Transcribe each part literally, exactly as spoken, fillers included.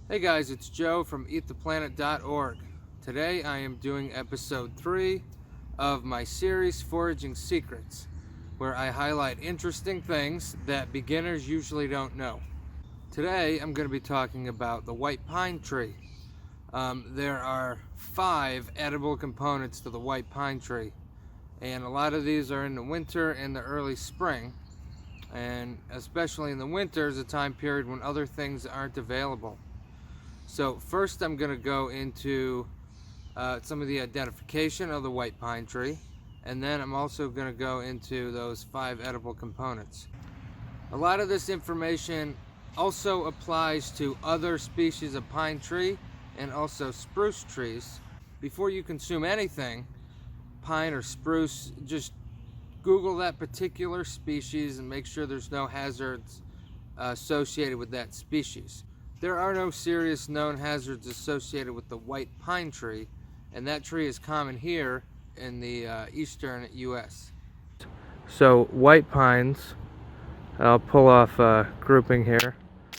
Hey guys, it's Joe from eat the planet dot org. Today I am doing episode three of my series Foraging Secrets, where I highlight interesting things that beginners usually don't know. Today I'm going to be talking about the white pine tree. Um, there are five edible components to the white pine tree, and a lot of these are in the winter and the early spring, and especially in the winter is a time period when other things aren't available. So first I'm going to go into uh, some of the identification of the white pine tree, and then I'm also going to go into those five edible components. A lot of this information also applies to other species of pine tree and also spruce trees. Before you consume anything, pine or spruce, just Google that particular species and make sure there's no hazards uh, associated with that species. There are no serious known hazards associated with the white pine tree, and that tree is common here in the uh, eastern U S So white pines, I'll pull off a grouping here.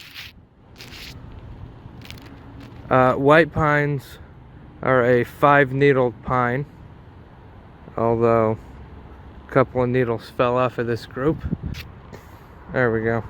Uh, white pines are a five-needled pine, although a couple of needles fell off of this group. There we go.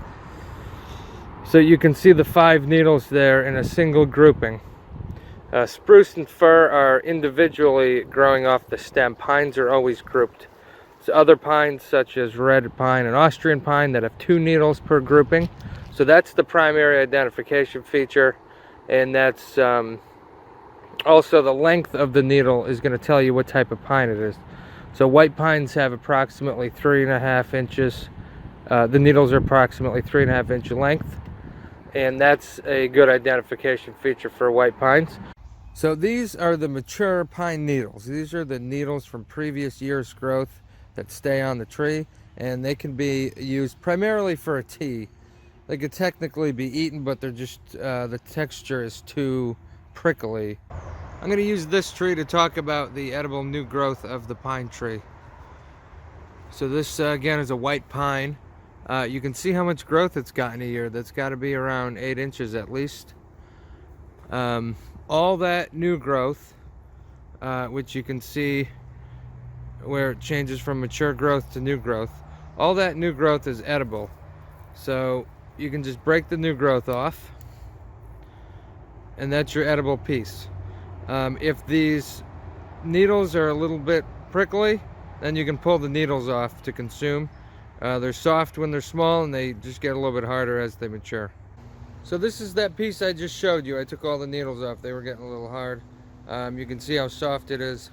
So you can see the five needles there in a single grouping. Uh, spruce and fir are individually growing off the stem. Pines are always grouped. So other pines such as red pine and Austrian pine that have two needles per grouping. So that's the primary identification feature, and that's um, also the length of the needle is going to tell you what type of pine it is. So white pines have approximately three and a half inches. Uh, the needles are approximately three and a half inch length, and that's a good identification feature for white pines. So these are the mature pine needles. These are the needles from previous year's growth that stay on the tree, and they can be used primarily for a tea. They could technically be eaten, but they're just uh, the texture is too prickly. I'm going to use this tree to talk about the edible new growth of the pine tree. So this uh, again is a white pine. Uh, you can see how much growth it's got in a year. That's got to be around eight inches at least. Um, all that new growth, uh, which you can see where it changes from mature growth to new growth, all that new growth is edible. So you can just break the new growth off, and that's your edible piece. Um, if these needles are a little bit prickly, then you can pull the needles off to consume. Uh, they're soft when they're small, and they just get a little bit harder as they mature. So this is that piece I just showed you. I took all the needles off. They were getting a little hard. Um, you can see how soft it is.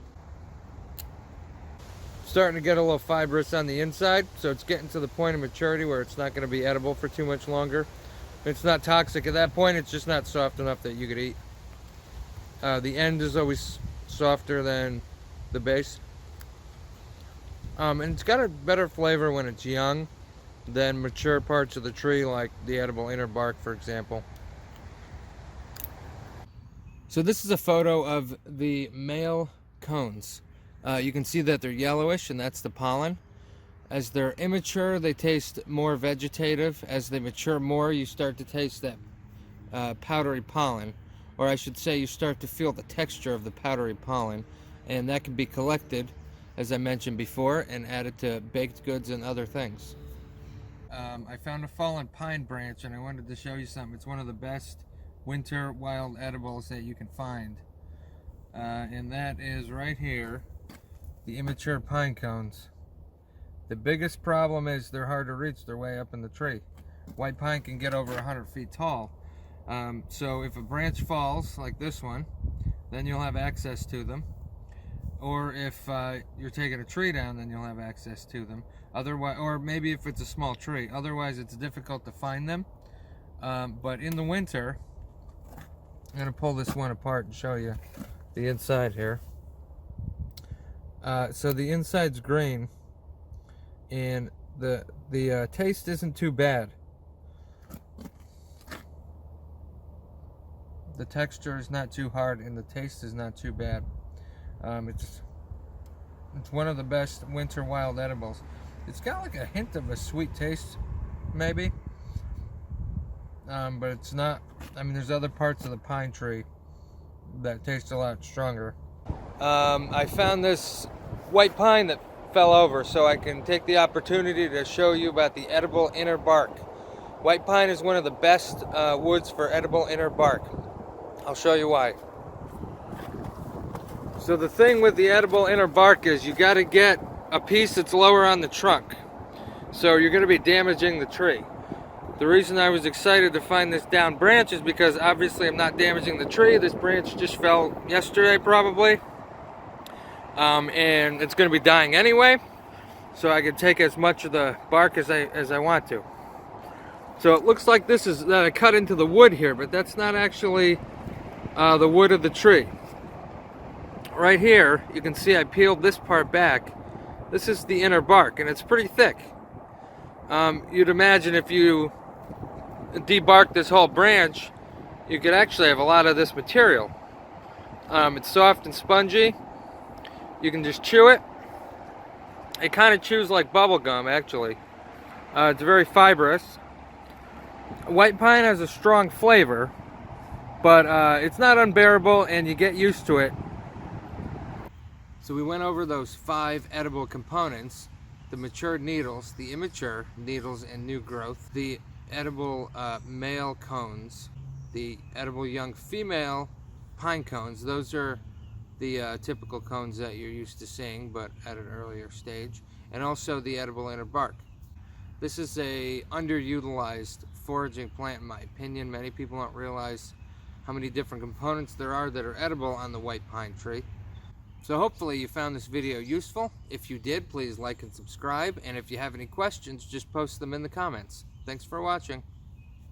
Starting to get a little fibrous on the inside, so it's getting to the point of maturity where it's not going to be edible for too much longer. It's not toxic at that point. It's just not soft enough that you could eat. Uh, the end is always softer than the base. Um, and it's got a better flavor when it's young than mature parts of the tree, like the edible inner bark, for example. So this is a photo of the male cones. Uh, you can see that they're yellowish, and that's the pollen. As they're immature, they taste more vegetative. As they mature more, you start to taste that uh, powdery pollen, or I should say you start to feel the texture of the powdery pollen, and that can be collected, as I mentioned before, and added to baked goods and other things. Um, I found a fallen pine branch, and I wanted to show you something. It's one of the best winter wild edibles that you can find. Uh, and that is right here, the immature pine cones. The biggest problem is they're hard to reach. They're way up in the tree. White pine can get over one hundred feet tall. Um, so if a branch falls, like this one, then you'll have access to them. Or if uh, you're taking a tree down, then you'll have access to them. Otherwise, or maybe if it's a small tree. Otherwise, it's difficult to find them. Um, but in the winter, I'm going to pull this one apart and show you the inside here. Uh, so the inside's green, and the the uh, taste isn't too bad. The texture is not too hard, and the taste is not too bad. Um, it's it's one of the best winter wild edibles. It's got like a hint of a sweet taste, maybe. um, but it's not, I mean, there's other parts of the pine tree that taste a lot stronger. Um, I found this white pine that fell over, so I can take the opportunity to show you about the edible inner bark. White pine is one of the best uh, woods for edible inner bark. I'll show you why. So the thing with the edible inner bark is you got to get a piece that's lower on the trunk. So you're going to be damaging the tree. The reason I was excited to find this down branch is because obviously I'm not damaging the tree. This branch just fell yesterday probably. Um, and it's going to be dying anyway. So I can take as much of the bark as I, as I want to. So it looks like this is uh, cut into the wood here, but that's not actually uh, the wood of the tree. Right here, you can see I peeled this part back. This is the inner bark, and it's pretty thick. Um, you'd imagine if you debark this whole branch, you could actually have a lot of this material. Um, it's soft and spongy. You can just chew it. It kind of chews like bubble gum, actually. Uh, it's very fibrous. White pine has a strong flavor, but uh, it's not unbearable, and you get used to it. So we went over those five edible components: the matured needles, the immature needles and new growth, the edible uh, male cones, the edible young female pine cones. Those are the uh, typical cones that you're used to seeing, but at an earlier stage, and also the edible inner bark. This is a underutilized foraging plant in my opinion. Many people don't realize how many different components there are that are edible on the white pine tree. So hopefully you found this video useful. If you did, please like and subscribe, and if you have any questions, just post them in the comments. Thanks for watching.